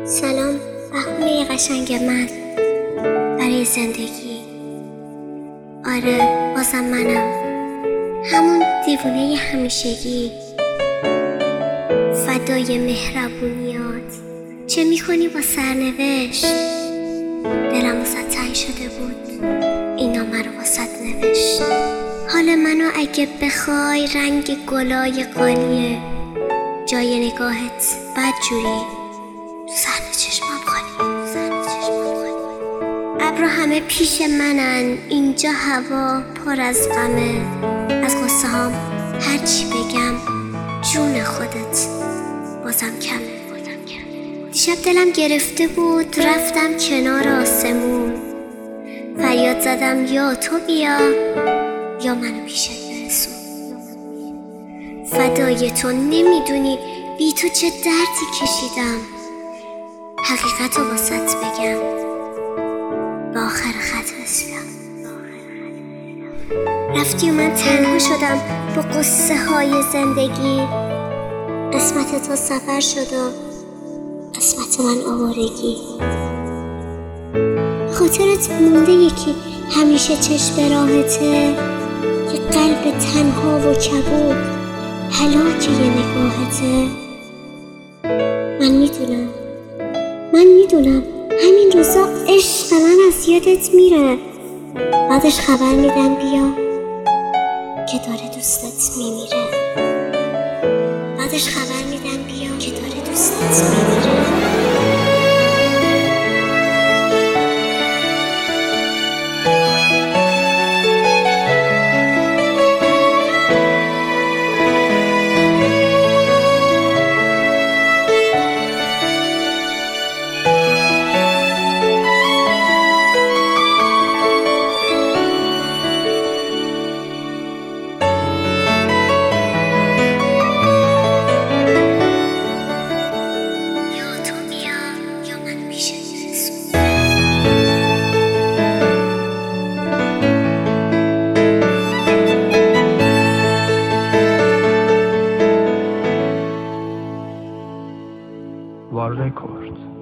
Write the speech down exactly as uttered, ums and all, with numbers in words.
سلام بهونه قشنگ من برای زندگی. آره بازم منم، همون دیوونه همیشگی، فدای مهربونیات. چه میکنی با سرنوشت؟ دلم واسه تنگ شده بود، این نامه رو واسه نوشت. حال منو اگه بخوای رنگ گلای قالیه، جای نگاهت بد جوری سر چشمم خالی، سر چشمم خالی. ابرو همه پیش منن، اینجا هوا پر از غمه. از قصه هام هرچی بگم جون خودت بازم کمه. دیشب دلم گرفته بود، رفتم کنار آسمون، فریاد زدم یا تو بیا یا منو پیشت برسون. فدای تو، نمیدونی بی تو چه دردی کشیدم. حقیقت رو واسط بگم، به آخر خط رسیدم. رفتی و من تنها شدم با قصه های زندگی. قسمت تو سفر شد و قسمت من آوارگی. خاطرت مونده یکی همیشه چشم به راهته، یه قلب تنها و کبود هلاک یه نگاهته. من میدونم من میدونم همین روزا عشق من از یادت میره. بعدش خبر میدم بیا که داره دوستت میمیره. بعدش خبر میدم بیا که داره دوستت میمیره. War Record.